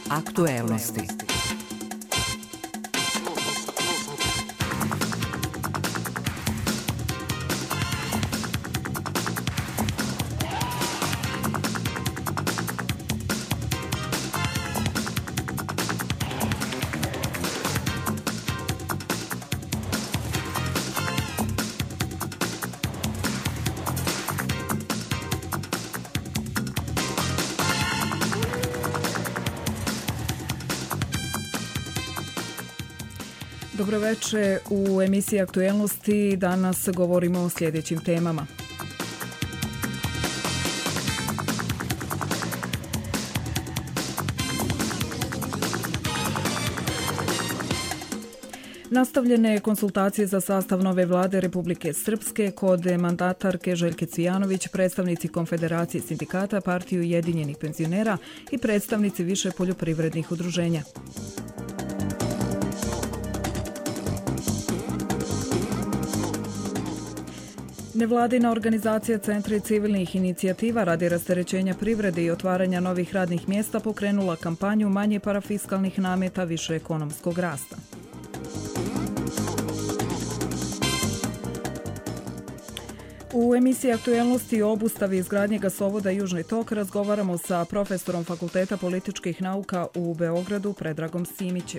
aktuelnosti. Dobroveče, u emisiji Aktuelnosti danas govorimo o sljedećim temama. Nastavljene konsultacije za sastav nove vlade Republike Srpske kod mandatarke Željke Cvijanović, predstavnici Konfederacije sindikata, Partiju ujedinjenih penzionera i predstavnici više poljoprivrednih udruženja. Nevladina organizacija Centra civilnih inicijativa radi rasterećenja privrede i otvaranja novih radnih mjesta pokrenula kampanju manje parafiskalnih nameta, više ekonomskog rasta. U emisiji Aktuelnosti o obustavi izgradnje gasovoda Južni tok razgovaramo sa profesorom Fakulteta političkih nauka u Beogradu Predragom Simićem.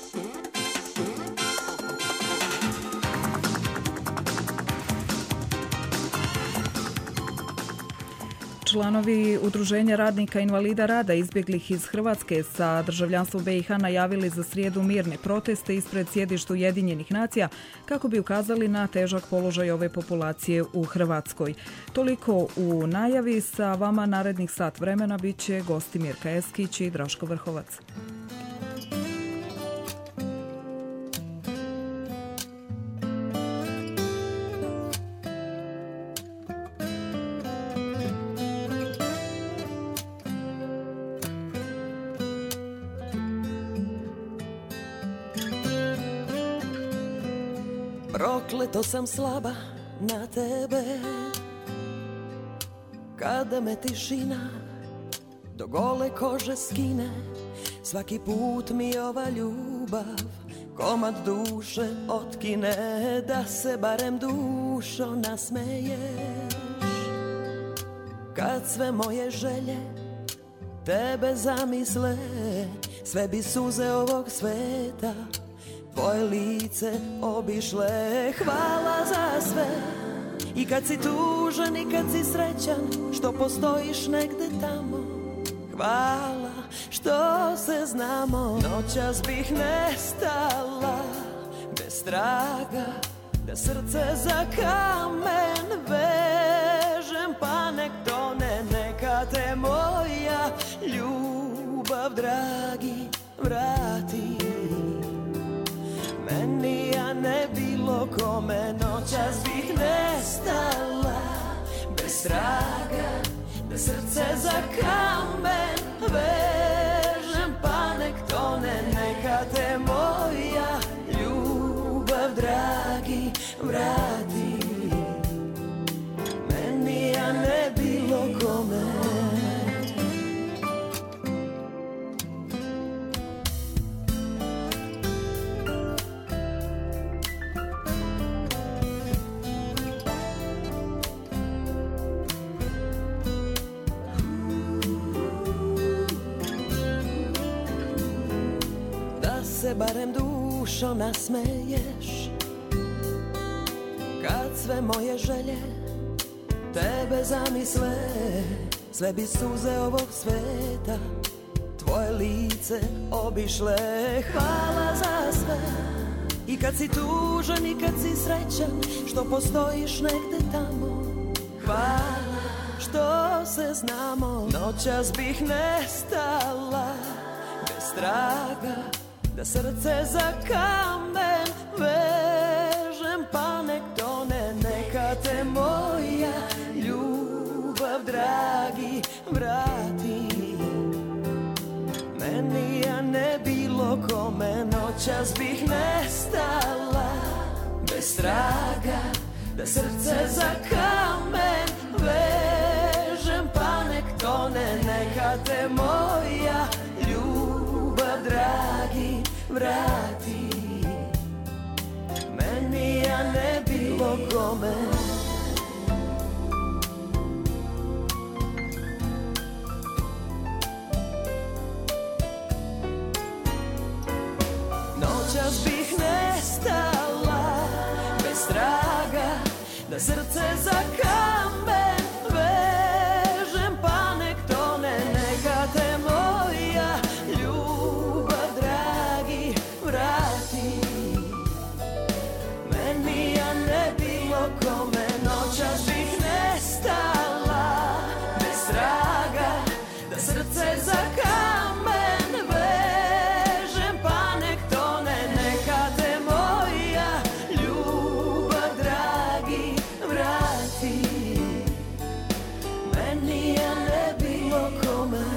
Članovi Udruženja radnika invalida rada izbjeglih iz Hrvatske sa državljanstvom BiH najavili za srijedu mirne proteste ispred sjedišta Ujedinjenih nacija kako bi ukazali na težak položaj ove populacije u Hrvatskoj. Toliko u najavi, sa vama narednih sat vremena bit će gosti Mirka Eskić i Draško Vrhovac. Prokleto sam slaba na tebe, kada me tišina do gole kože skine. Svaki put mi ova ljubav komad duše otkine, da se barem dušo nasmeješ. Kad sve moje želje tebe zamisle, sve bi suze ovog sveta tvoje lice obišle. Hvala za sve, i kad si tužan i kad si srećan, što postojiš negde tamo. Hvala što se znamo, noćas bih nestala bez traga, da srce za kamen vežem, pa nek tone, neka te moja ljubav, dragi, vrati meni, a ne bilo kome. Noćas bih nestala bez traga, da srce za kamen vežem, pa nek tone, neka te moja ljubav, dragi, vrati meni, a ne bilo kome. Se barem dušo nasmeješ, kad sve moje želje tebe zamisle, sve bi suze ovog sveta tvoje lice obišle. Hvala za sve, i kad si tužan i kad si srećan, što postojiš negde tamo. Hvala što se znamo, noćas bih nestala bez traga, da srce za kamen vežem, pa nek tone, neka te moja ljubav, dragi, vrati meni, a ne bilo kome. Noćas bih nestala bez traga, da srce za kamen vežem, pa nek tone, neka te moja ljubav, vrati. Meni, a ne bilo kome. Noćas bih nestala bez traga, da srce za kamen vežem, pa nek tone, neka te moja ljubav, dragi, vrati. Meni, a ne bilo kome. Noćas bih nestala bez traga, da srce za kamen vežem, pa nek tone, neka te moja ljubav, dragi, vrati. Meni, a ne bilo kome.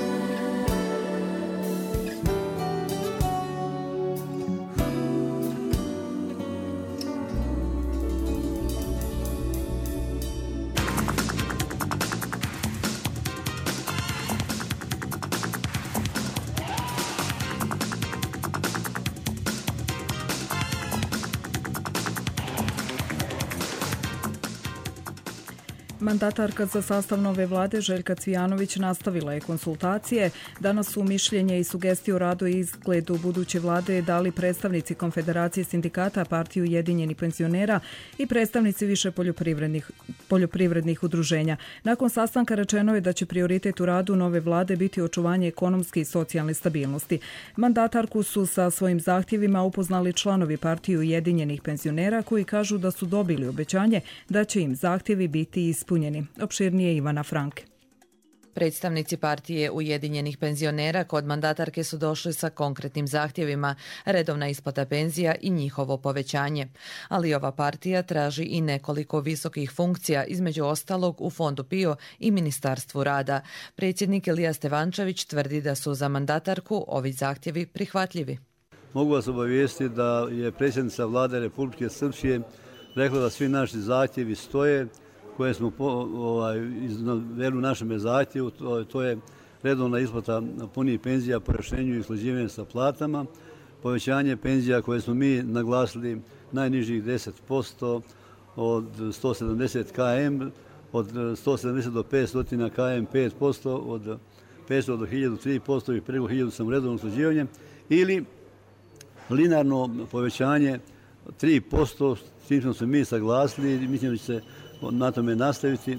Mandatarka za sastav nove vlade Željka Cvijanović nastavila je konsultacije. Danas su mišljenje i sugestije o radu i izgledu buduće vlade dali predstavnici Konfederacije sindikata, Partije ujedinjenih penzionera i predstavnici više poljoprivrednih udruženja. Nakon sastanka rečeno je da će prioritet u radu nove vlade biti očuvanje ekonomske i socijalne stabilnosti. Mandatarku su sa svojim zahtjevima upoznali članovi Partije ujedinjenih penzionera koji kažu da su dobili obećanje da će im zahtjevi biti ispunjeni. Opširnije Ivana Franke. Predstavnici Partije ujedinjenih penzionera kod mandatarke su došli sa konkretnim zahtjevima, redovna isplata penzija i njihovo povećanje. Ali ova partija traži i nekoliko visokih funkcija, između ostalog u Fondu PIO i Ministarstvu rada. Predsjednik Ilija Stevančević tvrdi da su za mandatarku ovi zahtjevi prihvatljivi. Mogu vas obavijestiti da je predsjednica vlade Republike Srpske rekla da svi naši zahtjevi stoje, koje smo iznaveli u našem zahtjevu, to je redovna isplata punih penzija po rješenju i usklađivanja sa platama, povećanje penzija koje smo mi naglasili najnižih 10% od 170 km, od 170 do 500 km 5%, od 500 do 1000 3% i preko 1000 sam redovno usklađivanje, ili linearno povećanje 3%, s tim smo se mi saglasili i mislim da će se na tome nastaviti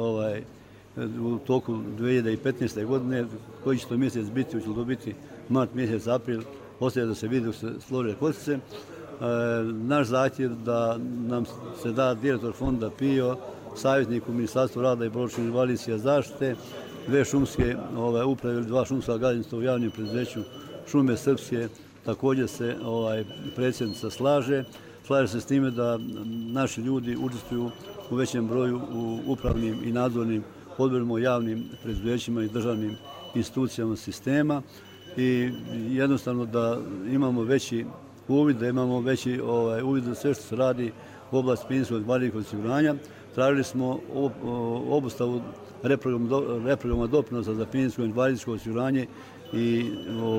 u toku 2015. godine. Koji će to mjesec biti, će to biti mart, mjesec, april, ostaje da se vidi, da se slože kosice. Naš zahtjev da nam se da direktor fonda PIO, savjetnik u Ministarstvu rada i porodične invalidske zaštite, dve šumske uprave ili dva šumska gazdinstva u javnim preduzeću Šume Srpske, također se predsjednica slaže. Slaže se s time da naši ljudi učestvuju u većem broju u upravnim i nadzornim odborima u javnim preduzećima i državnim institucijama sistema i jednostavno da imamo veći uvid, da imamo veći uvid za sve što se radi u oblasti penzijskog i invalidskog osiguranja. Tražili smo obustavu reprograma doprinosa za penzijsko i invalidsko osiguranje i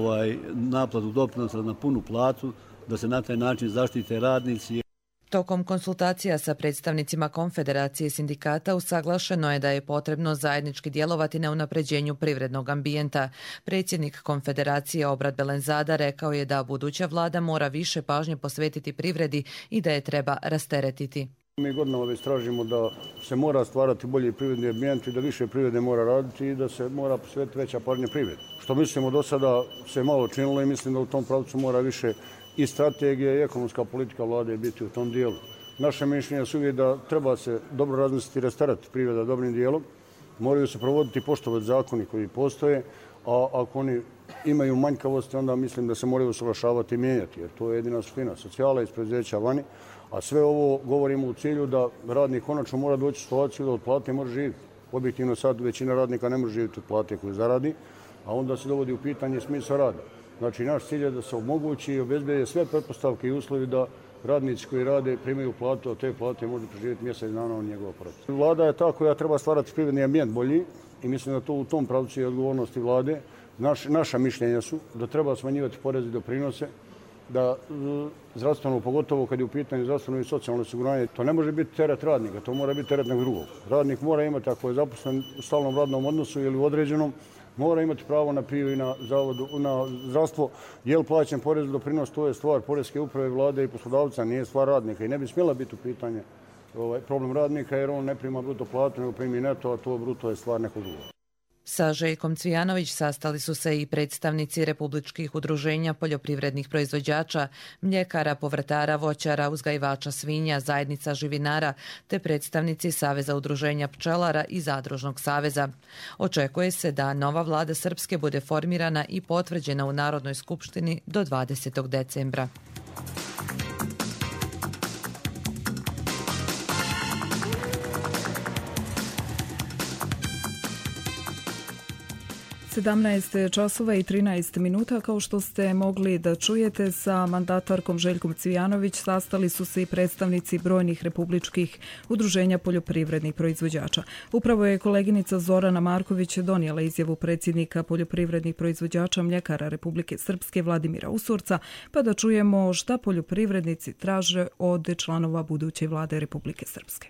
naplatu doprinosa na punu platu, da se na taj način zaštite radnici. Tokom konsultacija sa predstavnicima Konfederacije sindikata usaglašeno je da je potrebno zajednički djelovati na unapređenju privrednog ambijenta. Predsjednik Konfederacije Obrad Belenzada rekao je da buduća vlada mora više pažnje posvetiti privredi i da je treba rasteretiti. Mi godinama već tražimo da se mora stvarati bolji privredni ambijent i da više privrede mora raditi i da se mora posvetiti veća pažnja privredi. Što mislimo do sada se malo činilo i mislim da u tom pravcu mora više i strategija i ekonomska politika vlade biti u tom dijelu. Naše mišljenje su uvijek da treba se dobro razmisliti i rasteretiti privreda dobrim dijelom. Moraju se provoditi i poštovati zakoni koji postoje, a ako oni imaju manjkavosti, onda mislim da se moraju usaglašavati i mijenjati, jer to je jedina suština. Socijala iz preduzeća vani, a sve ovo govorimo u cilju da radnik konačno mora doći u situaciju da od plate može živjeti. Objektivno sad većina radnika ne može živjeti od plate koju zaradi, a onda se dovodi u pitanje smisla rada. Znači, naš cilj je da se omogući i obezbede sve pretpostavke i uslovi da radnici koji rade primaju platu, a te plate može preživjeti mjesec dana od njegova porata. Vlada je ta koja treba stvarati privredni ambijent bolji i mislim da to u tom pravcu je odgovornosti vlade. Naša mišljenja su da treba smanjivati poreze i doprinose, da zdravstveno, pogotovo kad je u pitanju zdravstveno i socijalno osiguranje, to ne može biti teret radnika, to mora biti teret nekog drugog. Radnik mora imati, ako je zaposlen u stalnom radnom odnosu ili u određenom, mora imati pravo na PIO i na zdravstvo. Je li plaćen porez, doprinos, to je stvar Poreske uprave, vlade i poslodavca, nije stvar radnika i ne bi smjela biti u pitanje problem radnika jer on ne prima bruto platu, nego primi neto, a to bruto je stvar nekog drugog. Sa Željkom Cvijanović sastali su se i predstavnici republičkih udruženja poljoprivrednih proizvođača, mljekara, povrtara, voćara, uzgajivača svinja, zajednica živinara, te predstavnici Saveza udruženja pčelara i Zadružnog saveza. Očekuje se da nova vlada Srpske bude formirana i potvrđena u Narodnoj skupštini do 20. decembra. časova i 13 minuta. Kao što ste mogli da čujete, sa mandatarkom Željkom Cvijanović sastali su se i predstavnici brojnih republičkih udruženja poljoprivrednih proizvođača. Upravo je koleginica Zorana Marković donijela izjavu predsjednika poljoprivrednih proizvođača mljekara Republike Srpske Vladimira Usurca, pa da čujemo šta poljoprivrednici traže od članova buduće vlade Republike Srpske.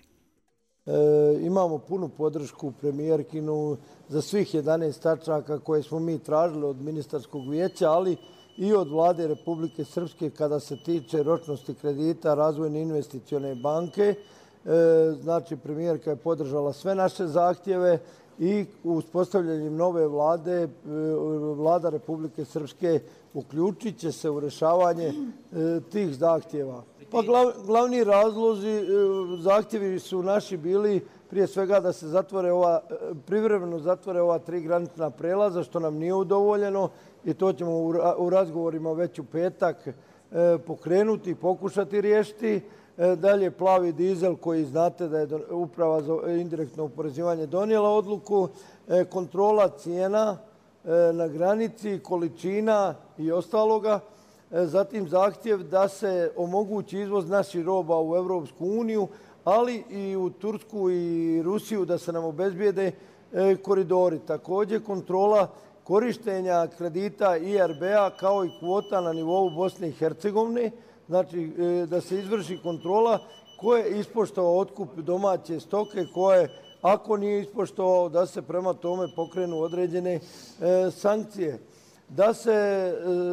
Imamo punu podršku premijerkinu za svih 11 tačaka koje smo mi tražili od ministarskog vijeća, ali i od vlade Republike Srpske kada se tiče ročnosti kredita Razvojne investicione banke. Znači, premijerka je podržala sve naše zahtjeve i uspostavljanjem nove vlade, vlada Republike Srpske uključit će se u rješavanje tih zahtjeva. Pa glavni razlozi, zahtjevi su naši bili prije svega da se privremeno zatvore ova 3 granična prelaza, što nam nije udovoljeno i to ćemo u razgovorima već u petak pokrenuti i pokušati riješiti. Dalje plavi dizel koji znate da je Uprava za indirektno oporezivanje donijela odluku, kontrola cijena na granici, količina i ostaloga. Zatim zahtjev da se omogući izvoz naših roba u Europsku uniju, ali i u Tursku i Rusiju da se nam obezbijede koridori. Također kontrola korištenja kredita IRB-a kao i kvota na nivou Bosne i Hercegovine. Znači da se izvrši kontrola ko je ispoštovao otkup domaće stoke, koje ako nije ispoštovao da se prema tome pokrenu određene sankcije. Da se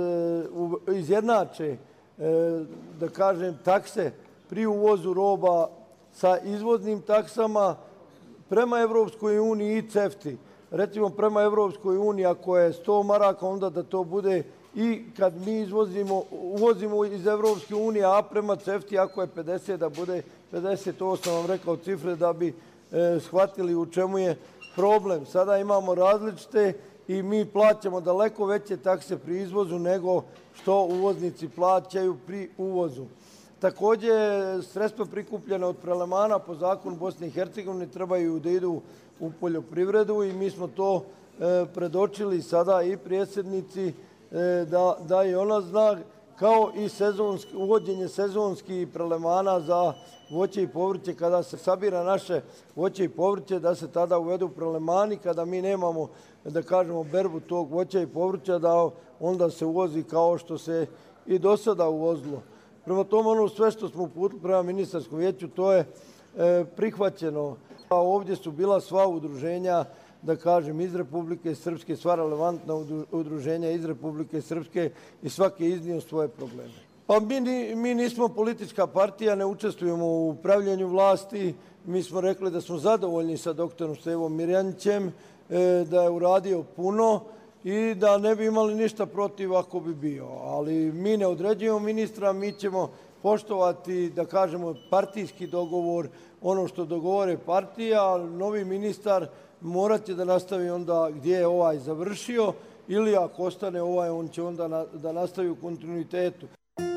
izjednače, da kažem, takse pri uvozu roba sa izvoznim taksama prema Evropskoj uniji i CEFTA-i. Recimo prema Evropskoj uniji ako je 100 maraka, onda da to bude i kad mi uvozimo iz Evropske unije, a prema CEFTA-i ako je 50 da bude 50. To sam vam rekao cifre da bi shvatili u čemu je problem. Sada imamo različite i mi plaćamo daleko veće takse pri izvozu nego što uvoznici plaćaju pri uvozu. Također, sredstva prikupljena od prelemana po zakonu Bosne i Hercegovine trebaju da idu u poljoprivredu i mi smo to predočili sada i predsjednici da i ona zna, kao i uvođenje sezonskih prelemana za voće i povrće. Kada se sabira naše voće i povrće, da se tada uvedu prelemani, kada mi nemamo, da kažemo, berbu tog voća i povrća, da onda se uvozi kao što se i do sada uvozilo. Prema tome, ono sve što smo uputili prema ministarskom vijeću, to je prihvaćeno. A ovdje su bila sva udruženja, da kažem, iz Republike Srpske, sva relevantna udruženja iz Republike Srpske i svaki iznio svoje probleme. Pa mi nismo politička partija, ne učestvujemo u upravljanju vlasti. Mi smo rekli da smo zadovoljni sa doktorom Stevom Mirjanićem, da je uradio puno i da ne bi imali ništa protiv ako bi bio. Ali mi ne određujemo ministra, mi ćemo poštovati, da kažemo, partijski dogovor, ono što dogovore partija. Novi ministar morat će da nastavi onda gdje je ovaj završio ili ako ostane ovaj, on će onda da nastavi u kontinuitetu.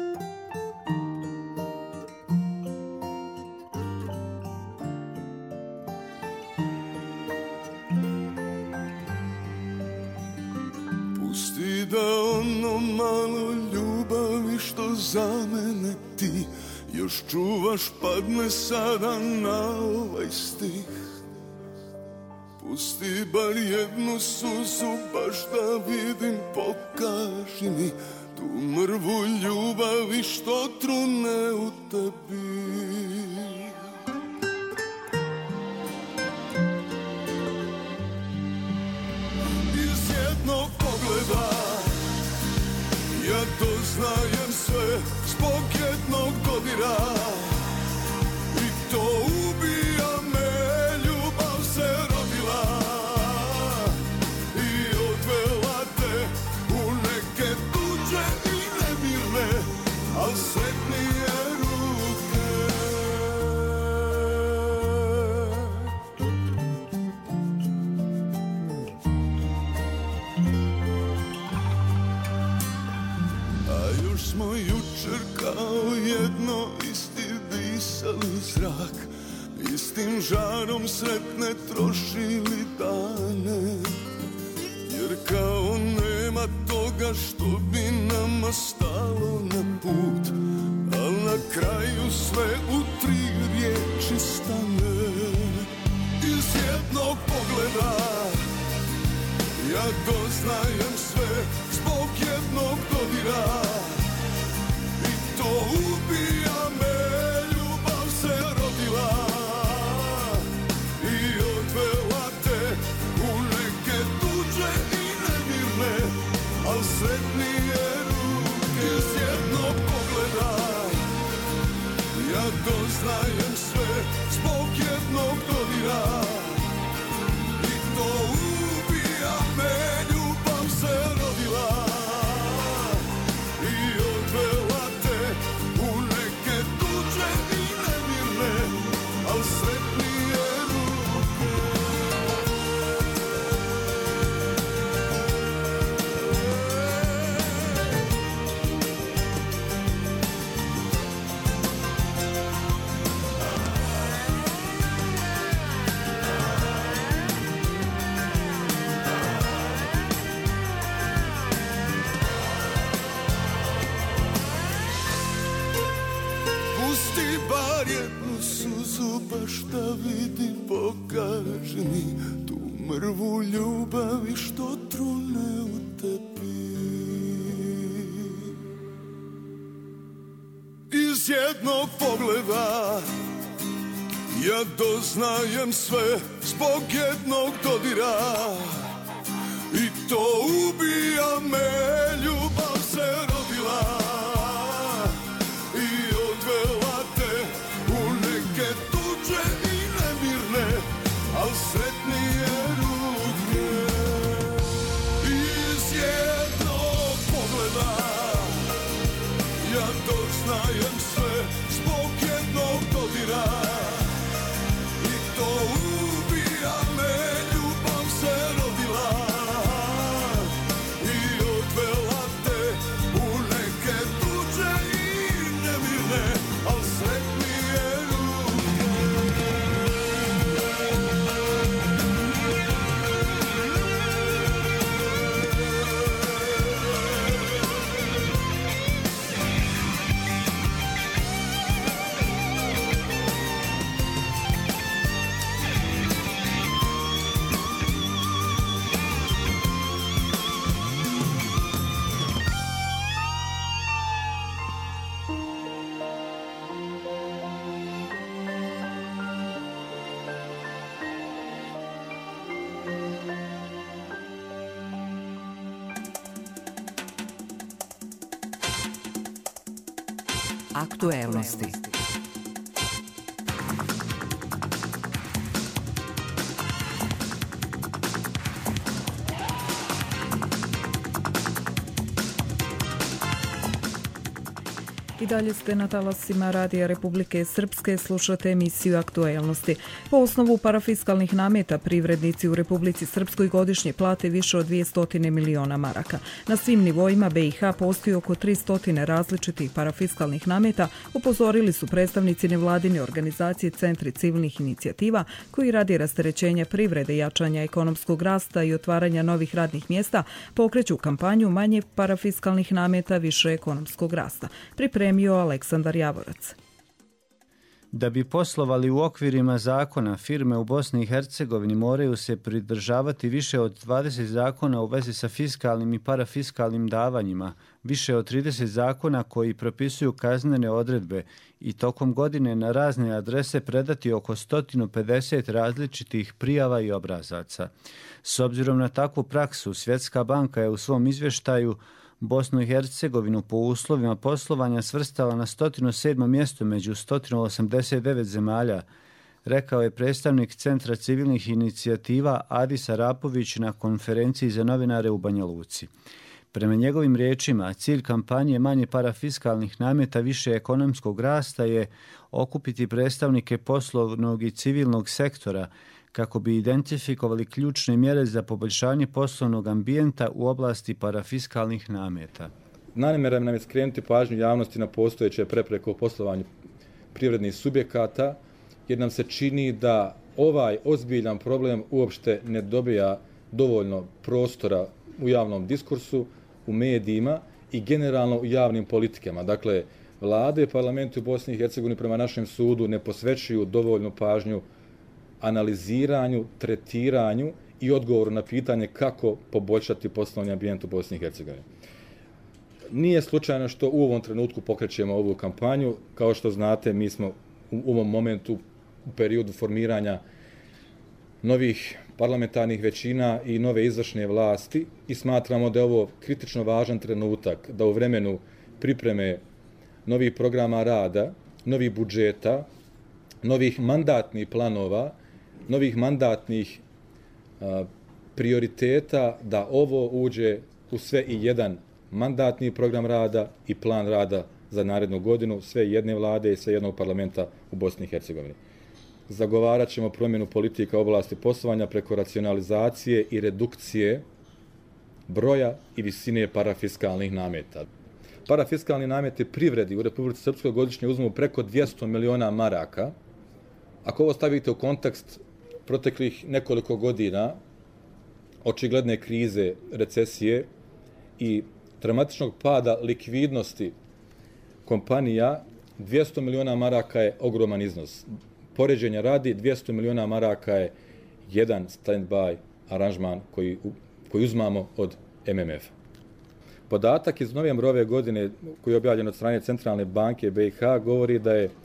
Pusti da ono malo ljubavi što za mene ti još čuvaš padne sada na ovaj stih. Pusti bar jednu suzu, baš da vidim, pokaži mi tu mrvu ljubavi što trune u tebi. Iz jednog pogleda ja doznajem sve zbog jednog dodira i to ubija me, ljubav se rodila i odvela te u neke tuđe i nemirne, al sretnije ruke. A još smo jučer kao jedno isti disali zrak, istim žarom sretne trošili dane, jer kao nema toga što bi nama stalo na put, al na kraju sve u 3 riječi stane. Iz jednog pogleda ja doznajem sve zbog jednog dodira i to ubija me, ljubav se rodila i odvela te u neke tuđe i nemirne, al sretnije ruke. Iz jednog pogleda ja doznajem sve zbog jednog dodira i to ubija me, ljubav se rodila i odvela te u neke tuđe i nemirne, al sretnije ruke. Pusti bar jednu suzu, baš da vidim, pokaži mi tu mrvu ljubavi što trune u tebi. Iz jednog pogleda ja doznajem sve zbog jednog dodira i to ubija me, ljubav se rodila i odvela te u neke tuđe i nemirne, al sretnije ruke. Iz jednog pogleda ja doznajem sve zbog jednog dodira i to ubija me, ljubav se rodila i odvela te u neke tuđe i nemirne, al sretnije ruke. Aktuelnosti. I dalje ste na talasima Radija Republike Srpske, slušate emisiju Aktuelnosti. Po osnovu parafiskalnih nameta privrednici u Republici Srpskoj godišnje plate više od 200 miliona maraka. Na svim nivoima BiH postoji oko 300 različitih parafiskalnih nameta, upozorili su predstavnici nevladine organizacije Centri civilnih inicijativa koji radi rasterećenja privrede, jačanja ekonomskog rasta i otvaranja novih radnih mjesta pokreću kampanju manje parafiskalnih nameta, više ekonomskog rasta. Pripremio Aleksandar Javorac. Da bi poslovali u okvirima zakona, firme u Bosni i Hercegovini moraju se pridržavati više od 20 zakona u vezi sa fiskalnim i parafiskalnim davanjima, više od 30 zakona koji propisuju kaznene odredbe i tokom godine na razne adrese predati oko 150 različitih prijava i obrazaca. S obzirom na takvu praksu, Svjetska banka je u svom izvještaju Bosnu i Hercegovinu po uslovima poslovanja svrstala na 107. mjesto među 189 zemalja, rekao je predstavnik Centra civilnih inicijativa Adis Arapović na konferenciji za novinare u Banja Luci. Prema njegovim riječima, cilj kampanje manje parafiskalnih nameta više ekonomskog rasta je okupiti predstavnike poslovnog i civilnog sektora kako bi identifikovali ključne mjere za poboljšanje poslovnog ambijenta u oblasti parafiskalnih nameta. Namjera nam je skrenuti pažnju javnosti na postojeće prepreke u poslovanju privrednih subjekata, jer nam se čini da ovaj ozbiljan problem uopšte ne dobija dovoljno prostora u javnom diskursu, u medijima i generalno u javnim politikama. Dakle, vlade i parlamenti u Bosni i Hercegovini prema našem sudu ne posvećuju dovoljnu pažnju analiziranju, tretiranju i odgovoru na pitanje kako poboljšati poslovni ambijent u Bosni i Hercegovini. Nije slučajno što u ovom trenutku pokrećemo ovu kampanju. Kao što znate, mi smo u ovom momentu u periodu formiranja novih parlamentarnih većina i nove izvršne vlasti i smatramo da je ovo kritično važan trenutak da u vremenu pripreme novih programa rada, novih budžeta, novih mandatnih planova, novih mandatnih prioriteta, da ovo uđe u sve i jedan mandatni program rada i plan rada za narednu godinu sve jedne vlade i sve jednog parlamenta u Bosni i Hercegovini. Zagovarat ćemo promjenu politika u oblasti poslovanja preko racionalizacije i redukcije broja i visine parafiskalnih nameta. Parafiskalni nameti privredi u Republici Srpskoj godišnje uzmu preko 200 miliona maraka. Ako ovo stavite u kontekst proteklih nekoliko godina očigledne krize, recesije i dramatičnog pada likvidnosti kompanija, 200 miliona maraka je ogroman iznos. Poređenja radi, 200 miliona maraka je jedan stand-by aranžman koji uzmamo od MMF. Podatak iz novembra ove godine koji je objavljen od strane Centralne banke BiH govori da je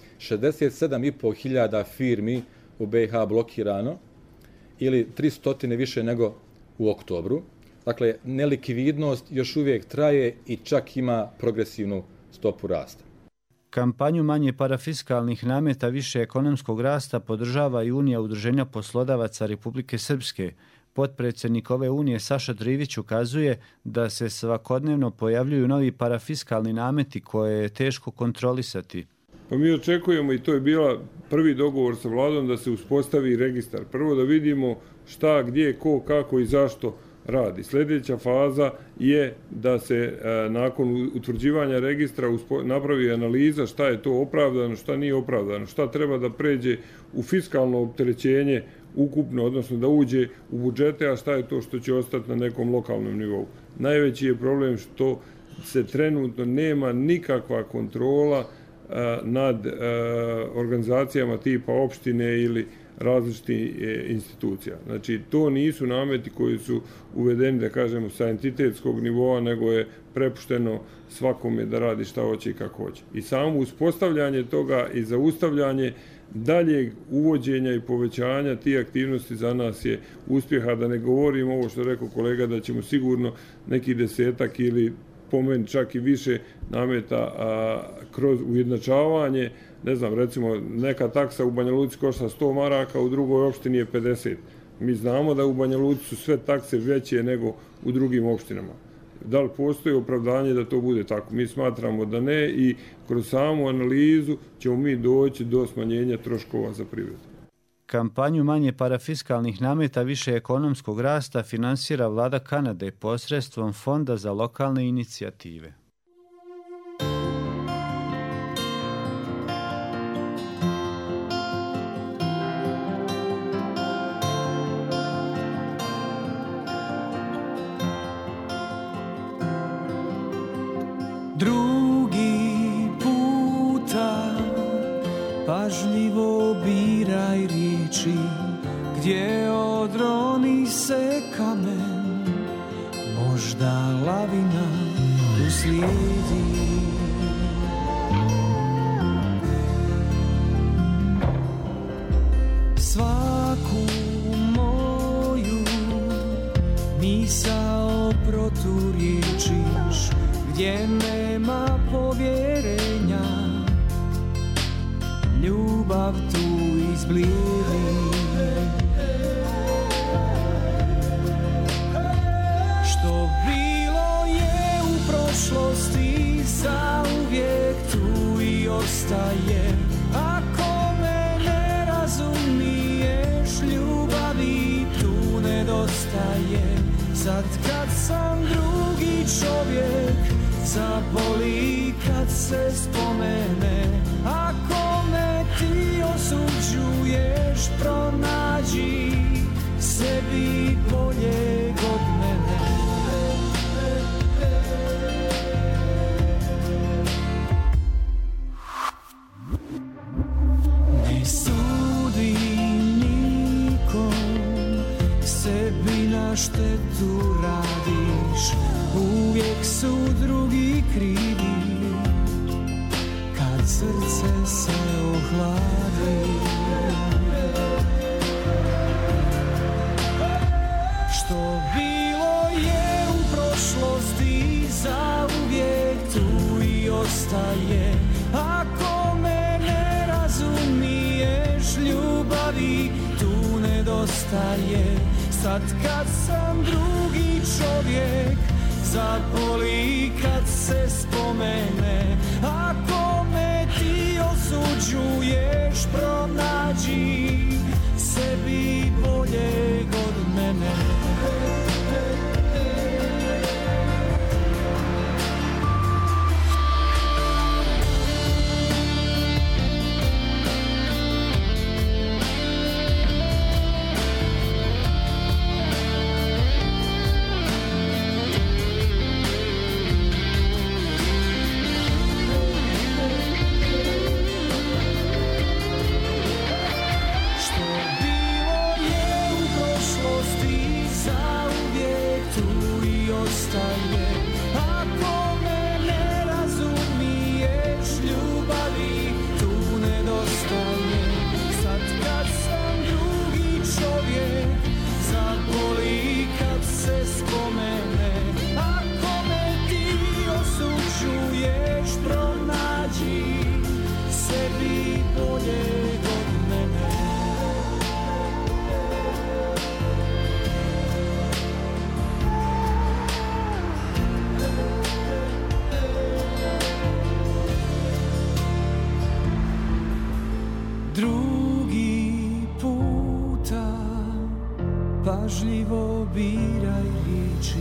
67.500 firmi u BiH blokirano ili 300 više nego u oktobru. Dakle, nelikvidnost još uvijek traje i čak ima progresivnu stopu rasta. Kampanju manje parafiskalnih nameta više ekonomskog rasta podržava i Unija udruženja poslodavaca Republike Srpske. Potpredsjednik ove unije Saša Drivić ukazuje da se svakodnevno pojavljuju novi parafiskalni nameti koje je teško kontrolisati. Pa mi očekujemo, i to je bila prvi dogovor sa vladom, da se uspostavi registar. Prvo da vidimo šta, gdje, ko, kako i zašto radi. Sljedeća faza je da se nakon utvrđivanja registra napravi analiza šta je to opravdano, šta nije opravdano, šta treba da pređe u fiskalno opterećenje ukupno, odnosno da uđe u budžete, a šta je to što će ostati na nekom lokalnom nivou. Najveći je problem što se trenutno nema nikakva kontrola nad organizacijama tipa opštine ili različitih institucija. Znači, to nisu nameti koji su uvedeni, da kažemo, sa entitetskog nivoa, nego je prepušteno svakome da radi šta hoće i kako hoće. I samo uspostavljanje toga i zaustavljanje daljeg uvođenja i povećanja tih aktivnosti za nas je uspjeha, da ne govorim ovo što rekao kolega, da ćemo sigurno neki 10 ili po meni čak i više nameta kroz ujednačavanje. Ne znam, recimo neka taksa u Banja Luci košta 100 maraka, u drugoj opštini je 50. Mi znamo da u Banja Luci su sve takse veće nego u drugim opštinama. Da li postoji opravdanje da to bude tako? Mi smatramo da ne i kroz samu analizu ćemo mi doći do smanjenja troškova za privredu. Kampanju manje parafiskalnih nameta više ekonomskog rasta finansira vlada Kanade posredstvom Fonda za lokalne inicijative. Drugi puta pažljivo gdje odroni se kamen, možda lavina uslijedi. Svaku moju misao proturiječiš, gdje nema povjerenja, ljubav tu izblijedi. Što bilo je u prošlosti, zauvijek tu i ostaje. Ako me ne razumiješ, ljubavi tu nedostaje. Sad kad sam drugi čovjek, zaboli kad se spomene. Ako me ti osuđuješ, pronađi sebi boljeg od mene. Ne sudi nikom, sebi na štetu radiš. Uvijek su drugi krivi, kad srce se ohladi. Što bilo je u prošlosti, zauvijek tu i ostaje. Ako me ne razumiješ, ljubavi tu nedostaje. Sad kad sam drugi čovjek, zaboli kad se spomene. Ako me ti osuđuješ, pronađi sebi boljeg od mene. Ako me ne razumiješ, ljubavi tu nedostaje. Sad kad sam drugi čovjek, zaboli kad se spomene. Ako me ti osuđuješ, pronađi sebi boljeg od mene. Drugi puta pažljivo biraj riječi.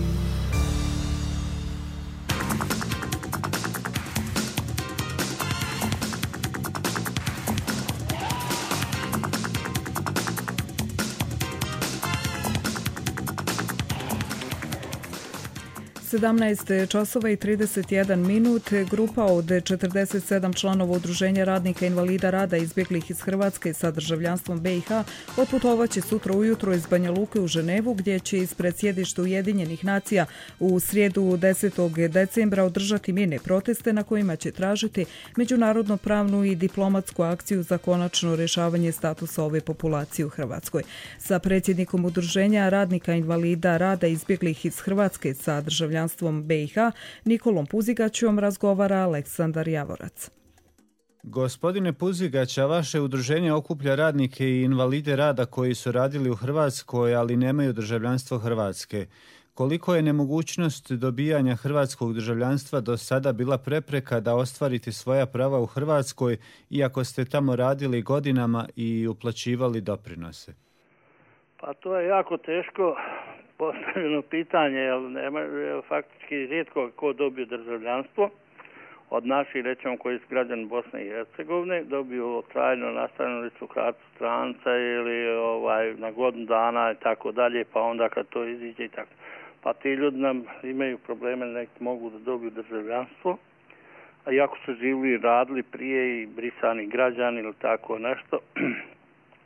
časova i 31 minut. Grupa od 47 članova Udruženja radnika invalida rada izbjeglih iz Hrvatske sa državljanstvom BiH otputovaće sutra ujutro iz Banja Luke u Ženevu, gdje će ispred sjedišta Ujedinjenih nacija u srijedu 10. decembra održati mirne proteste na kojima će tražiti međunarodno pravnu i diplomatsku akciju za konačno rješavanje statusa ove populacije u Hrvatskoj. Sa predsjednikom Udruženja radnika invalida rada izbjeglih iz Hrvatske sa državljanstvom BiH Nikolom Puzigaćom razgovara Aleksandar Javorac. Gospodine Puzigać, a vaše udruženje okuplja radnike i invalide rada koji su radili u Hrvatskoj, ali nemaju državljanstvo Hrvatske. Koliko je nemogućnost dobijanja hrvatskog državljanstva do sada bila prepreka da ostvarite svoja prava u Hrvatskoj, iako ste tamo radili godinama i uplaćivali doprinose? Pa to je jako teško postavljeno pitanje, jer faktički rijetko ko dobije državljanstvo. Od naših, rećemo, koji su građani Bosne i Hercegovine, dobiju trajno nastavljenicu kartu stranca ili na godinu dana i tako dalje, pa onda kad to iziđe i tako. Pa ti ljudi nam imaju probleme, neki mogu da dobiju državljanstvo, a iako su živjeli i radili prije i brisani građani ili tako nešto,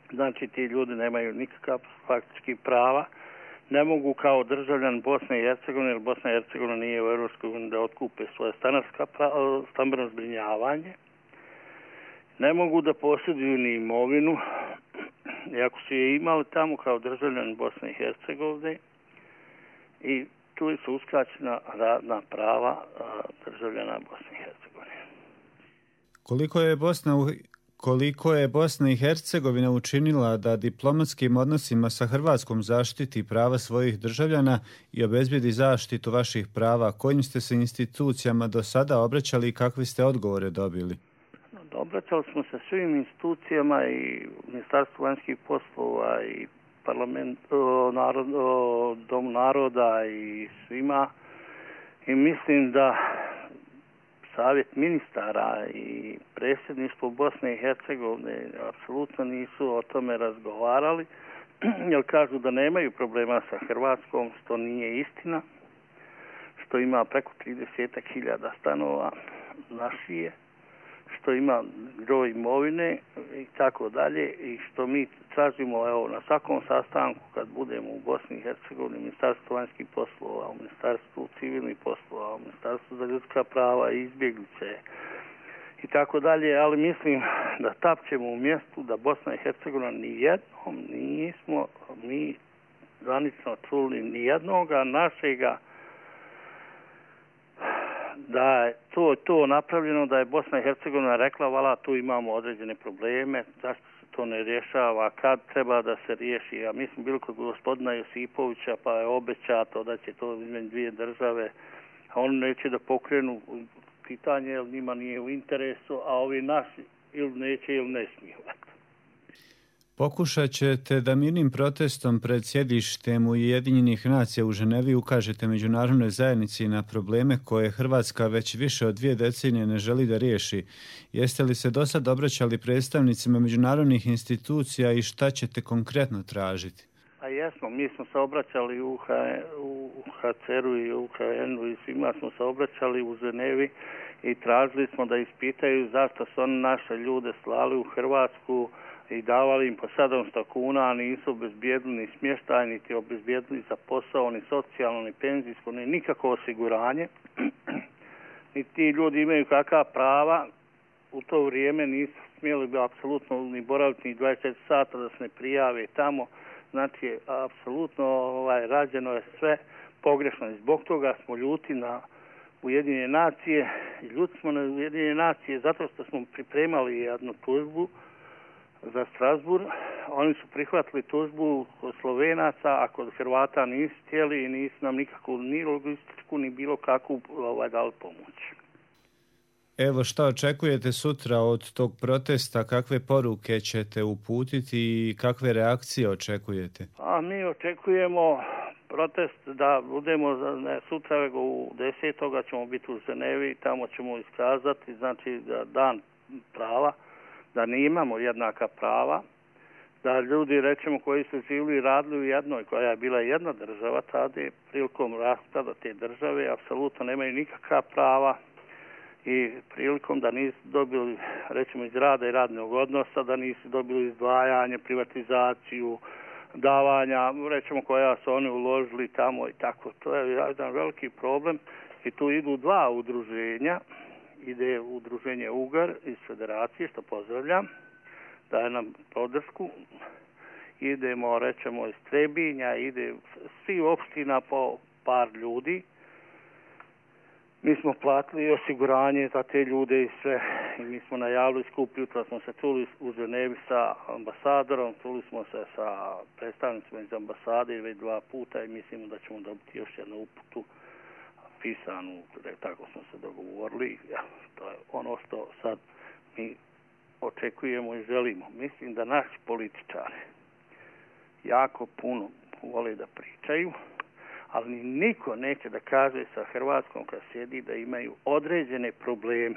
Znači ti ljudi nemaju nikakav faktički prava, ne mogu kao državljan Bosne i Hercegovine, jer Bosna i Hercegovina nije u Europskoj uniji, da otkupe svoje stambeno zbrinjavanje. Ne mogu da posjeduju ni imovinu, iako su je imali tamo kao državljan Bosne i Hercegovine, i tu su uskraćena radna prava državljana Bosne i Hercegovine. Koliko je Bosna i Hercegovina učinila da diplomatskim odnosima sa Hrvatskom zaštiti prava svojih državljana i obezbijedi zaštitu vaših prava? Kojim ste se institucijama do sada obraćali i kakve ste odgovore dobili? Obraćali smo se svim institucijama i Ministarstvu vanjskih poslova i Dom naroda i svima. I mislim da Savjet ministara i predsjedništvo Bosne i Hercegovine apsolutno nisu o tome razgovarali, jer kažu da nemaju problema sa Hrvatskom, što nije istina, što ima preko 30.000 stanova našije, što ima broj imovine i tako dalje, i što mi tražimo evo na svakom sastanku kad budemo u Bosni i Hercegovini, Ministarstvu vanjskih poslova, u Ministarstvu civilnih poslova, u Ministarstvu za ljudska prava i izbjeglice i tako dalje, ali mislim da tapćemo u mjestu da Bosna i Hercegovina nijednom nismo mi zvanično čuli nijednoga našega da je to napravljeno, da je Bosna i Hercegovina rekla vala tu imamo određene probleme, zašto se to ne rješava, kad treba da se riješi. Ja mislim bilo kod gospodina Josipovića pa je obećato da će to između dvije države, a oni neće da pokrenu pitanje jer njima nije u interesu, a ovi naši ili neće ili ne smiju. Pokušat ćete da mirnim protestom pred sjedištem Ujedinjenih nacija u Ženevi ukažete međunarodnoj zajednici na probleme koje Hrvatska već više od 2 decenije ne želi da riješi. Jeste li se do sad obraćali predstavnicima međunarodnih institucija i šta ćete konkretno tražiti? A jesmo, mi smo se obraćali u HCR-u i u UN-u i svima smo se obraćali u Ženevi i tražili smo da ispitaju zašto su oni naše ljude slali u Hrvatsku i davali im po 700 kuna, a nisu obezbijedili ni smještaj, niti obezbijedili za posao, ni socijalno, ni penzijsko, ni nikako osiguranje. Ni ti ljudi imaju kakva prava. U to vrijeme nisu smjeli bi apsolutno ni boraviti ni 24 sata da se ne prijave tamo. Znači, apsolutno rađeno je sve pogrešno i zbog toga smo ljuti na Ujedinjene nacije. Ljuti smo na Ujedinjene nacije zato što smo pripremali jednu tužbu za Strasbourg. Oni su prihvatili tužbu kod Slovenaca, a kod Hrvata nisu htjeli i nisu nam nikakvu ni logističku ni bilo kakvu dali pomoć. Evo šta očekujete sutra od tog protesta, kakve poruke ćete uputiti i kakve reakcije očekujete? A mi očekujemo protest da budemo sutra u 10. ćemo biti u Ženevi, tamo ćemo iskazati znači da dan prava, da ne imamo jednaka prava, da ljudi, recimo, koji su živjeli i radili u jednoj, koja je bila jedna država tada, prilikom raspada te države, apsolutno nemaju nikakva prava i prilikom da nisu dobili, recimo, iz rada i radnog odnosa, da nisu dobili izdvajanje, privatizaciju, davanja, recimo, koja su oni uložili tamo i tako. To je jedan veliki problem i tu idu 2 udruženja. Ide udruženje Ugar iz Federacije, što pozdravljam, daje nam podršku. Idemo, rečemo, iz Trebinja, ide svi opština po par ljudi. Mi smo platili osiguranje za te ljude i sve. I mi smo najavili skup, jutro smo se čuli u Ženevi sa ambasadorom, čuli smo se sa predstavnicima iz ambasade već 2 puta i mislimo da ćemo dobiti još jednu uputu pisanu, tako smo se dogovorili. Ja, to je ono što sad mi očekujemo i želimo. Mislim da naši političari jako puno vole da pričaju, ali niko neće da kaže sa Hrvatskom kad sjedi da imaju određene problemi.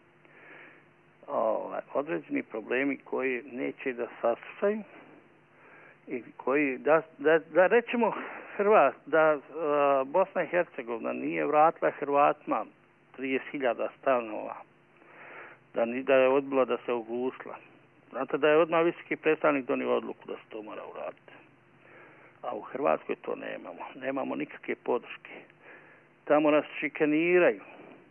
Određeni problemi koji neće da saslušaju i koji da rečemo da Bosna i Hercegovina nije vratila Hrvatima 30.000 stanova, da je odbila da se oglušila, Znate da je odmah visoki predstavnik donio odluku da se to mora uraditi. A u Hrvatskoj to nemamo. Nemamo nikakve podrške. Tamo nas šikaniraju.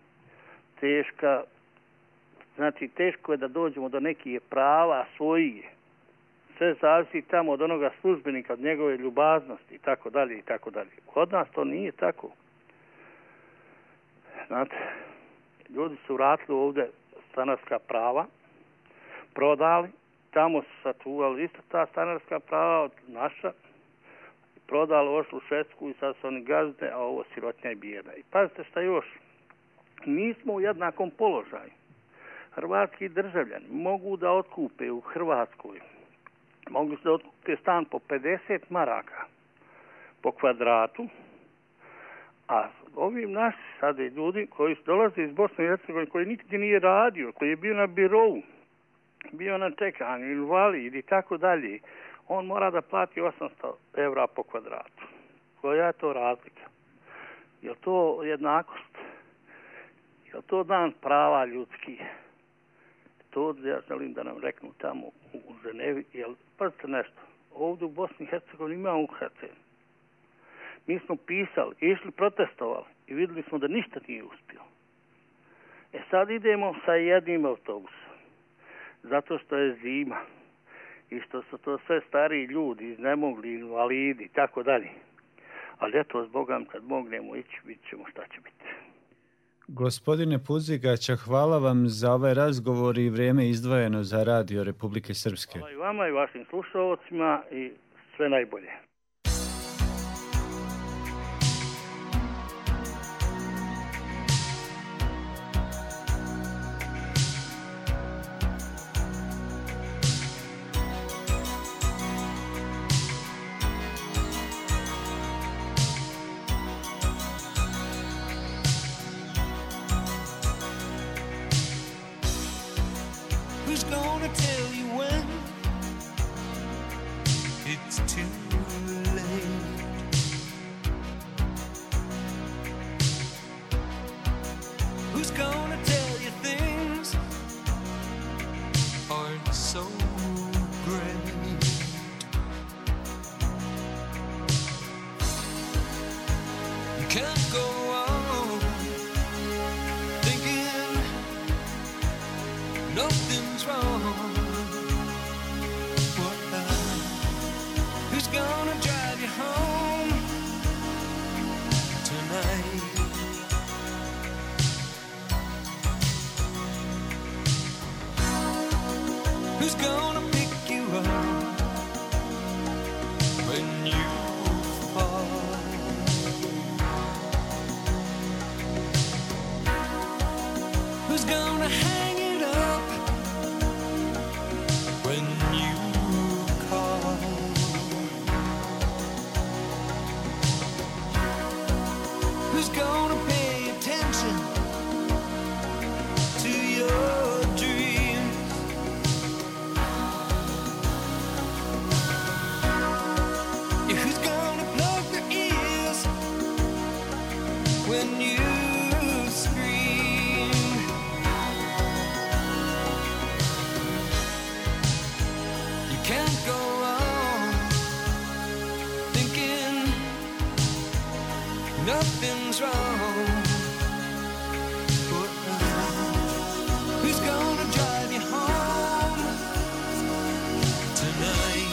Teško je da dođemo do nekih prava svojih. Sve zavisi tamo od onoga službenika, od njegove ljubaznosti i tako dalje i tako dalje. Kod nas to nije tako. Znate, ljudi su vratili ovdje stanarska prava, prodali, tamo su sačuvali isto ta stanarska prava od naša, prodali, ošli u Švedsku i sad su oni gazde, a ovo sirotnja i bijeda. I pazite šta još, nismo u jednakom položaju. Hrvatski državljani mogu da otkupe u Hrvatskoj, mogu da otkupe stan po 50 maraka po kvadratu, a ovim naši sada ljudi koji dolaze iz Bosne i Hercegovine, koji nikdy nije radio, koji je bio na birovu, bio na čekanju, invalid i tako dalje, on mora da plati 800 € po kvadratu. Koja je to razlika? Je li to jednakost? Je li to dan prava ljudski? To ja želim da nam reknu tamo u Ženevi. Jer, pazite nešto, ovdje u Bosni i Hercegovini ima uhvaćen. Mi smo pisali, išli protestovali i vidjeli smo da ništa nije uspio. Sad idemo sa jednim autobusom. Zato što je zima. I što su to sve stariji ljudi, iznemogli, invalidi i tako dalje. Ali eto, s Bogom, kad mognemo ići, vidjet ćemo šta će biti. Gospodine Puzigaća, hvala vam za ovaj razgovor i vrijeme izdvojeno za Radio Republike Srpske. Hvala i vama i vašim slušalcima i sve najbolje. Who's gonna tell you when it's too late? Who's gonna tell you things aren't so great? You can't go on thinking nothing's wrong. Who's gonna drive you home tonight? Who's gonna pick you up when you fall? Who's gonna hang it up when you call? Who's gonna pay attention to your dreams? Yeah, who's gonna plug their ears when you scream? You can't go on thinking nothing's wrong. Who's gonna drive you home tonight?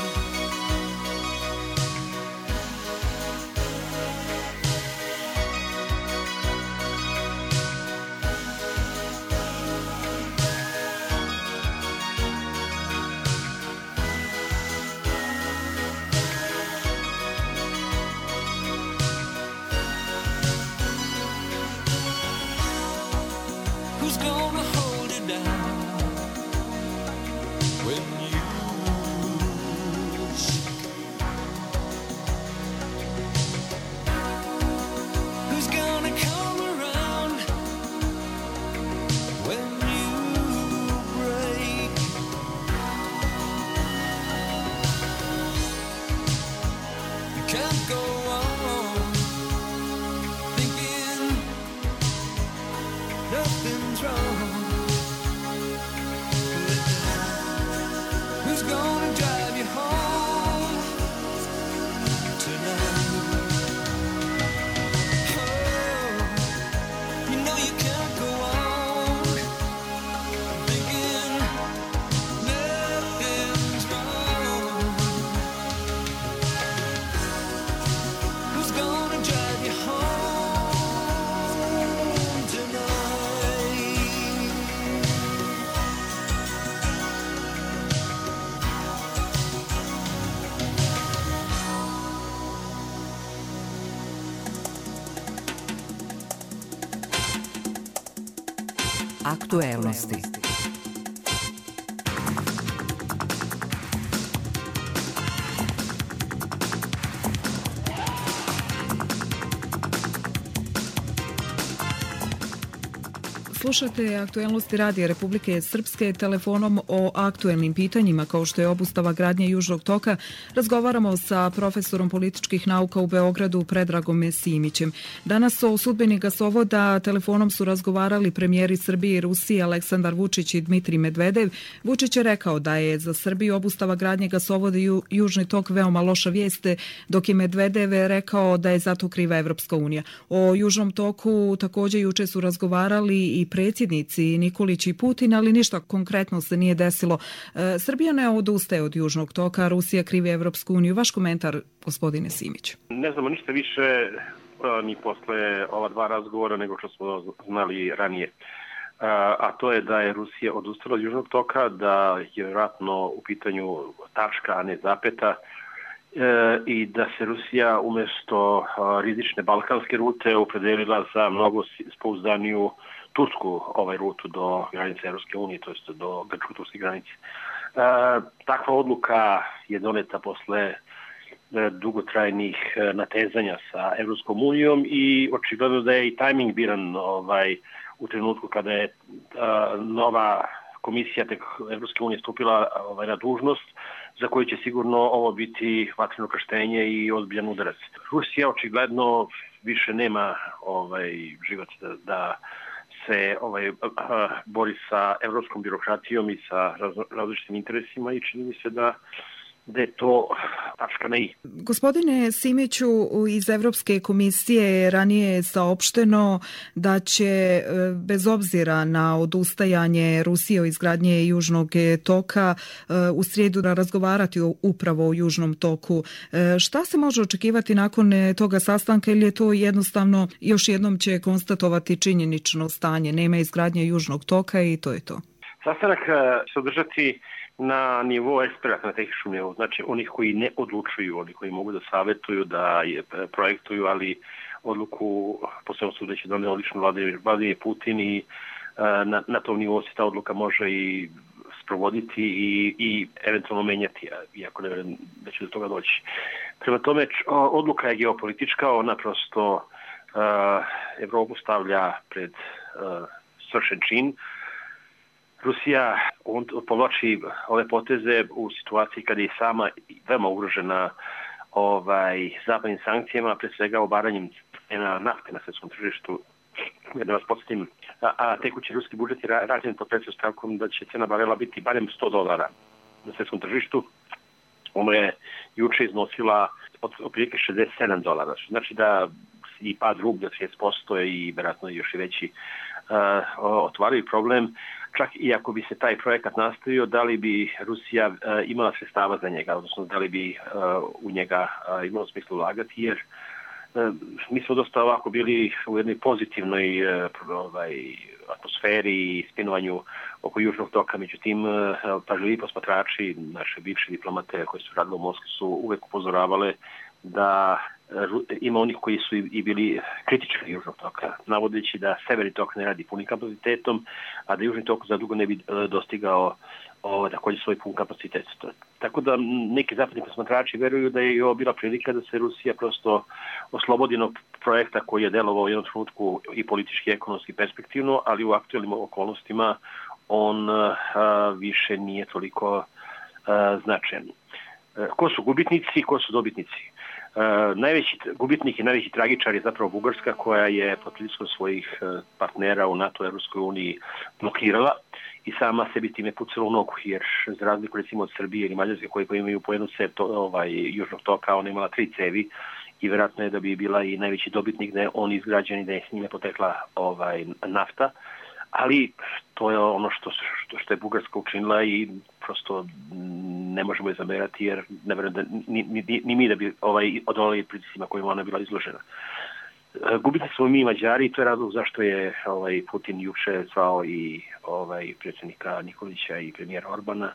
Aktuelnosti. Slušate aktuelnosti Radija Republike Srpske telefonom o aktuelnim pitanjima kao što je obustava gradnje Južnog toka. Razgovaramo sa profesorom političkih nauka u Beogradu Predragom Simićem. Danas o sudbini gasovoda telefonom su razgovarali premijeri Srbije i Rusije Aleksandar Vučić i Dmitrij Medvedev. Vučić je rekao da je za Srbiju obustava gradnje gasovoda Južni tok veoma loša vijest, dok je Medvedev rekao da je zato kriva Evropska unija. O Južnom toku također juče su razgovarali i predsjednici Nikolić i Putin, ali ništa konkretno se nije desilo. Srbija ne odustaje od Južnog toka, Rusija krivi Evropsku uniju. Vaš komentar, gospodine Simić? Ne znamo ništa više ni posle ova dva razgovora nego što smo znali ranije. A to je da je Rusija odustala od Južnog toka, da je vjerojatno u pitanju tačka, a ne zapeta, i da se Rusija umjesto rizične balkanske rute opredelila za mnogo spouzdaniju tursku rutu do granice Evropske unije, to jest do grčko-turske granice. Takva odluka je doneta posle dugotrajnih natezanja sa Evropskom unijom i očigledno da je i tajming biran u trenutku kada je nova komisija tek Evropske unije stupila na dužnost, za koju će sigurno ovo biti vatreno krštenje i ozbiljan udarac. Rusija očigledno više nema živac da se bori sa evropskom birokratijom i sa različitim interesima i čini mi se da je to tačka na i. Gospodine Simiću, iz Evropske komisije ranije je saopšteno da će, bez obzira na odustajanje Rusije o izgradnje Južnog toka, u srijedu razgovarati upravo o Južnom toku. Šta se može očekivati nakon toga sastanka ili je to jednostavno još jednom će konstatovati činjenično stanje? Nema izgradnje Južnog toka i to je to. Sastanak se održati na nivou eksperata, na tehničkom nivou, znači onih koji ne odlučuju, oni koji mogu da savjetuju, da je projektuju, ali odluku posebno sudeći da ne odlično Vladimir Putin i na tom nivou se ta odluka može i sprovoditi i eventualno menjati, iako ne vjerujem da će do toga doći. Prema tome, odluka je geopolitička, ona prosto Evropu stavlja pred svršen čin. Rusija povlači ove poteze u situaciji kada je sama veoma ugrožena zapadnim sankcijama, pre svega obaranjem cena nafte na svjetskom tržištu. Da vas podsjetim, a tekući ruski budžet je rađen pod pretpostavkom da će cena barela biti barem $100 na svjetskom tržištu. Ono je juče iznosila otprilike $67. Znači da i pad rublja 30% i vjerojatno još i veći otvaraju problem. Čak i ako bi se taj projekat nastavio, da li bi Rusija imala sredstava za njega, odnosno da li bi u njega imalo smisla ulagati, jer mi smo dosta ovako bili u jednoj pozitivnoj atmosferi i spinovanju oko Južnog toka. Međutim, pažljivi posmatrači, naše bivše diplomate koji su radili u Moskvi su uvek upozoravale da ima onih koji su i bili kritični Južnog toka, navodeći da Severni tok ne radi punim kapacitetom, a da Južni tok za dugo ne bi dostigao također svoj pun kapacitet. Tako da neki zapadni posmatrači veruju da je ovo bila prilika da se Rusija prosto oslobodi od projekta koji je delovao u jednom trenutku i politički, ekonomski, perspektivno, ali u aktualnim okolnostima on više nije toliko značajan. Ko su gubitnici, ko su dobitnici? Najveći gubitnik i najveći tragičar je zapravo Bugarska, koja je pod pritiskom svojih partnera u NATO i Evropskoj uniji blokirala i sama sebi time pucala u nogu, jer za razliku recimo od Srbije ili Mađarske koji imaju po jednu cev Južnog toka, ona imala 3 cevi i vjerojatno je da bi bila i najveći dobitnik da je on izgrađen i da je s njime potekla nafta. Ali to je ono što je Bugarska učinila i prosto ne možemo je zamerati jer ne vjerujem da ni mi da bi odolali pritiscima kojima ona bila izložena. Gubitni smo mi Mađari i to je razlog zašto je Putin juče zvao i predsjednika Nikolića i premijera Orbana.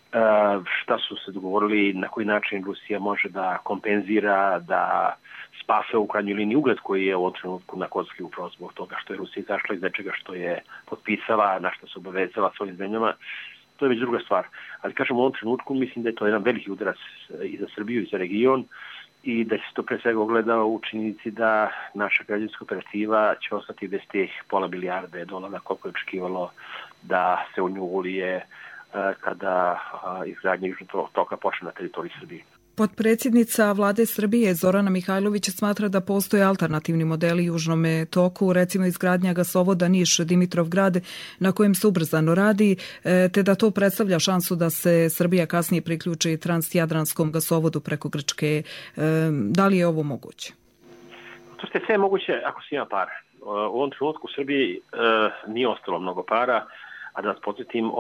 Šta su se dogovorili, na koji način Rusija može da kompenzira, da spasao u krajnjoj liniji ugled koji je u ovom trenutku na kocki upravo zbog toga što je Rusija izašla iz nečega što je potpisala, na što se obavezala svojim zemljama. To je već druga stvar. Ali kažem, u ovom trenutku mislim da je to jedan veliki udarac i za Srbiju i za region i da se to pre svega ogleda u činjenici da naša građanska operativa će ostati bez tih $500 milijarde koliko je očekivalo da se u nju ulije kada izgradnja južnog toka počne na teritoriji Srbije. Potpredsjednica vlade Srbije Zorana Mihajlović smatra da postoje alternativni modeli južnom toku, recimo izgradnja gasovoda Niš-Dimitrovgrad na kojem se ubrzano radi, te da to predstavlja šansu da se Srbija kasnije priključi transjadranskom gasovodu preko Grčke. Da li je ovo moguće? To je sve moguće ako se ima para. U ovom trenutku u Srbiji nije ostalo mnogo para, a da vas podsjetim,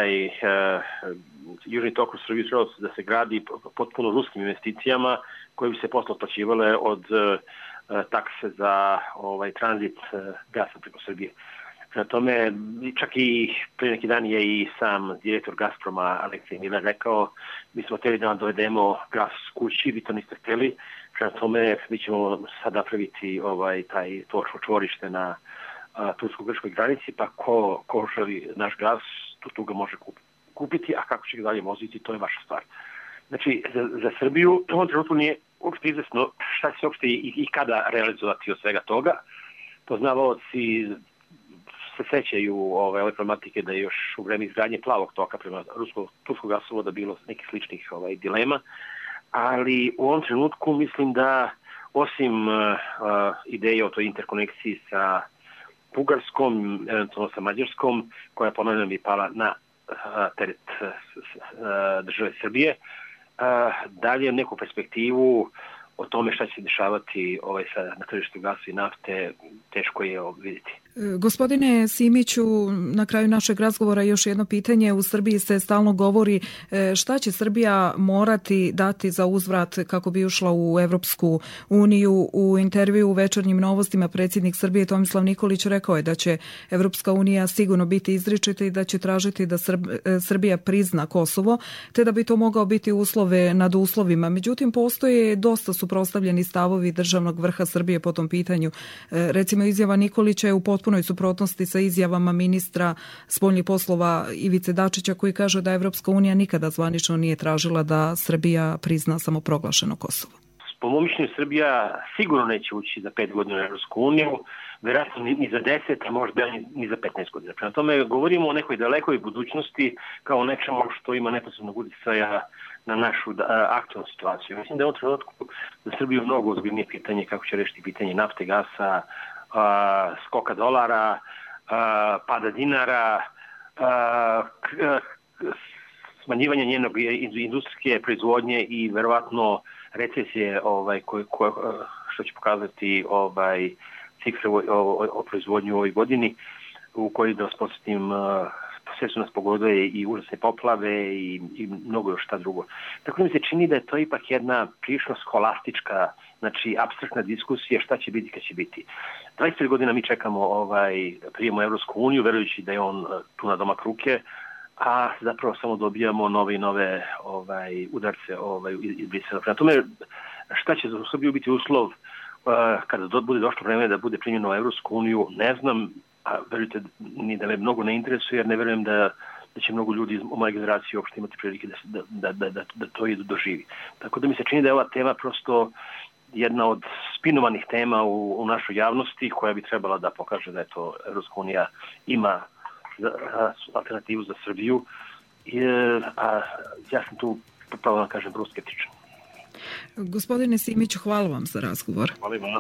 južni tok u Srbiji trebalo da se gradi potpuno ruskim investicijama koje bi se posle otplaćivale od takse za tranzit gasa preko Srbije. Na tome, čak i pre neki dan je i sam direktor Gazproma Aleksej Miller rekao, mi smo htjeli da vam dovedemo gas kući, vi to niste htjeli. Na tome, mi ćemo sad napraviti to čvorište na tursko-grčkoj granici, pa ko želi naš gas, tu ga može kupiti, a kako će ga dalje voziti, to je vaša stvar. Znači, za Srbiju u ovom trenutku nije uopšte izvesno šta će se uopšte i kada realizovati od svega toga. Poznavaoci se sećaju ove problematike da je još u vreme izgradnje plavog toka prema turskog gasovoda bilo nekih sličnih dilema, ali u ovom trenutku mislim da osim ideje o toj interkonekciji sa Bugarskom, eventualno sa Mađarskom, koja ponavljam bi pala na teret države Srbije. Dalje neku perspektivu o tome šta će se dešavati na tržištu gasa i nafte teško je vidjeti. Gospodine Simiću, na kraju našeg razgovora još jedno pitanje. U Srbiji se stalno govori šta će Srbija morati dati za uzvrat kako bi ušla u Evropsku uniju. U intervju u Večernjim novostima predsjednik Srbije Tomislav Nikolić rekao je da će Evropska unija sigurno biti izričita i da će tražiti da Srbija prizna Kosovo, te da bi to mogao biti uslove nad uslovima. Međutim, postoje dosta suprotstavljeni stavovi državnog vrha Srbije po tom pitanju. Recimo, izjava Nikolića je u potpunoj suprotnosti sa izjavama ministra spoljnih poslova Ivice Dačića koji kaže da Evropska unija nikada zvanično nije tražila da Srbija prizna samoproglašeno Kosovo. Po mom mišljenju Srbija sigurno neće ući za 5 godina u Evropsku uniju, vjerojatno ni za 10, a možda ni za 15 godina. Prema tome govorimo o nekoj dalekoj budućnosti kao nečemu što ima neposrednog uticaja na našu aktualnu situaciju. Mislim da je u ovom trenutku za Srbiju mnogo ozbiljnije pitanje kako će rešiti pitanje nafte, gasa, skoka dolara, pada dinara, smanjivanje njenog industrijske proizvodnje i verovatno recesije što će pokazati cifre o proizvodnju u ovoj godini u kojoj, da vas podsjetim, sve su nas pogodile i užasne poplave i mnogo još šta drugo. Tako da mi se čini da je to ipak jedna prilično skolastička, znači apstraktna diskusija šta će biti kad će biti. 25 godina mi čekamo prijem u Evropsku uniju, verujući da je on tu na domak ruke, a zapravo samo dobijamo nove i nove udarce iz Brisela. Prema tome, šta će za Srbiju biti uslov kada bude došlo vreme da bude primljeno u Evropsku uniju, ne znam, a verujte ni da me mnogo ne interesuje, jer ne verujem da će mnogo ljudi u mojoj generaciji uopšte imati prilike da to i doživi. Tako da mi se čini da je ova tema prosto jedna od spinovanih tema u našoj javnosti koja bi trebala da pokaže da je to Evropska unija ima alternativu za Srbiju, a ja sam tu, pravo da kažem, vrlo skeptičan. Gospodine Simiću, hvala vam za razgovor. Hvala vam.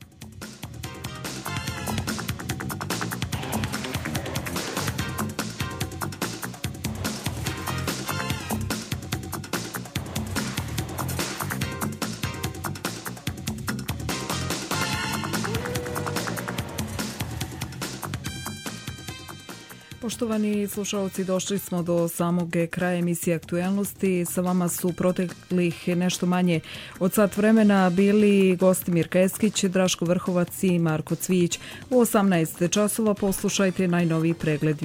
Poštovani slušalci, došli smo do samog kraja emisije Aktuelnosti. Sa vama su proteklih nešto manje od sat vremena bili gosti Mirka Eskić, Draško Vrhovac i Marko Cvijić. U 18 časova poslušajte najnoviji pregled